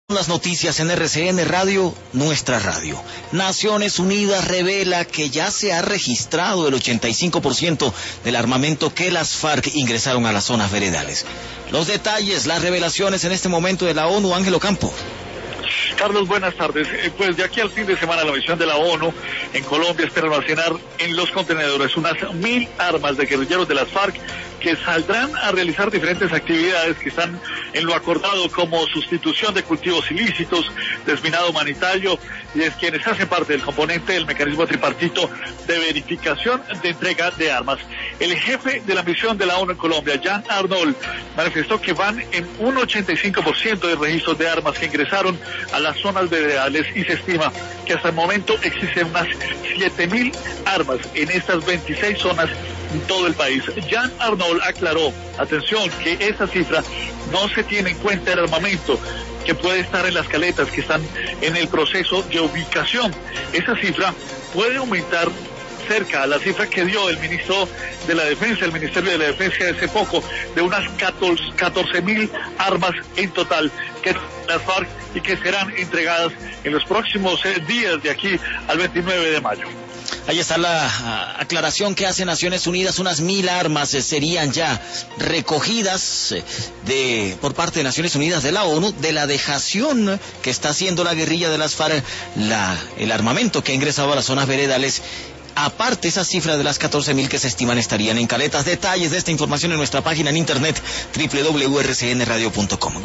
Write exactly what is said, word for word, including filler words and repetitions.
Las noticias en R C N Radio, nuestra radio. Naciones Unidas revela que ya se ha registrado el ochenta y cinco por ciento del armamento que las FARC ingresaron a las zonas veredales. Los detalles, las revelaciones en este momento de la ONU, Ángel Ocampo. Carlos, buenas tardes. Eh, pues de aquí al fin de semana la misión de la ONU en Colombia espera almacenar en los contenedores unas mil armas de guerrilleros de las FARC que saldrán a realizar diferentes actividades que están en lo acordado, como sustitución de cultivos ilícitos, desminado humanitario, y es quienes hacen parte del componente del mecanismo tripartito de verificación de entrega de armas. El jefe de la misión de la ONU en Colombia, Jan Arnold, manifestó que van en un ochenta y cinco por ciento de registros de armas que ingresaron a las zonas veredales y se estima que hasta el momento existen unas siete mil armas en estas veintiséis zonas en todo el país. Jan Arnold aclaró, atención, que esa cifra no se tiene en cuenta el armamento que puede estar en las caletas que están en el proceso de ubicación. Esa cifra puede aumentar cerca a la cifra que dio el ministro de la Defensa, el Ministerio de la Defensa hace poco, de unas catorce mil armas en total que las FARC y que serán entregadas en los próximos días de aquí al veintinueve de mayo. Ahí está la uh, aclaración que hace Naciones Unidas. Unas mil armas eh, serían ya recogidas eh, de por parte de Naciones Unidas de la ONU, de la dejación que está haciendo la guerrilla de las FARC, la, el armamento que ha ingresado a las zonas veredales. Aparte, esa cifra de las catorce mil que se estiman estarían en caletas. Detalles de esta información en nuestra página en internet, doble u doble u doble u punto r c n radio punto com.